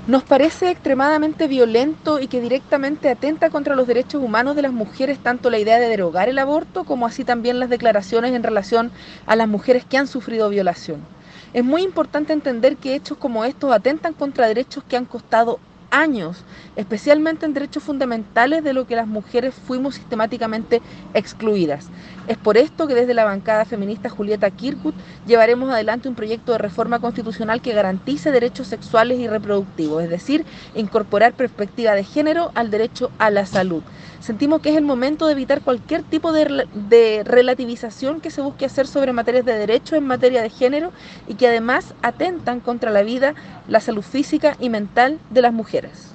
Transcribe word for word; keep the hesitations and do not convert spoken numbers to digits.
Nos parece extremadamente violento y que directamente atenta contra los derechos humanos de las mujeres tanto la idea de derogar el aborto como así también las declaraciones en relación a las mujeres que han sufrido violación. Es muy importante entender que hechos como estos atentan contra derechos que han costado años, especialmente en derechos fundamentales de lo que las mujeres fuimos sistemáticamente excluidas. Es por esto que desde la bancada feminista Julieta Kirkwood llevaremos adelante un proyecto de reforma constitucional que garantice derechos sexuales y reproductivos, es decir, incorporar perspectiva de género al derecho a la salud. Sentimos que es el momento de evitar cualquier tipo de, de relativización que se busque hacer sobre materias de derecho en materia de género y que además atentan contra la vida, la salud física y mental de las mujeres.